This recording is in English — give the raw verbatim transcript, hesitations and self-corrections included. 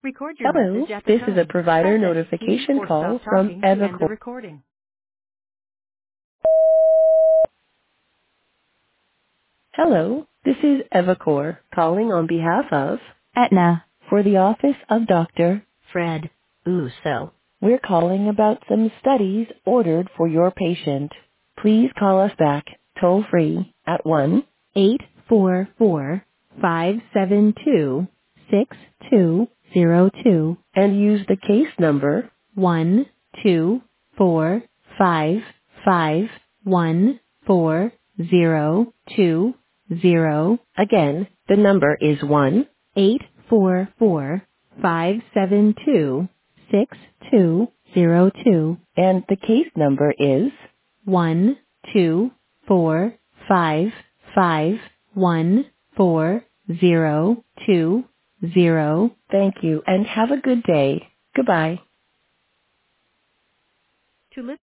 Record your Hello, message at the this is a tone. provider Press any key notification or call stop from talking to end the Evacor. recording. Hello, this is Evacor calling on behalf of Aetna for the office of Doctor Fred Uso. We're calling about some studies ordered for your patient. Please call us back toll free at one eight four four, five seven two, six two zero two and use the case number one two four five five one four zero two zero. Again, the number is one eight four four five seven two six two zero two and the case number is one two four five five one four zero two zero. Thank you and have a good day. Goodbye. To listen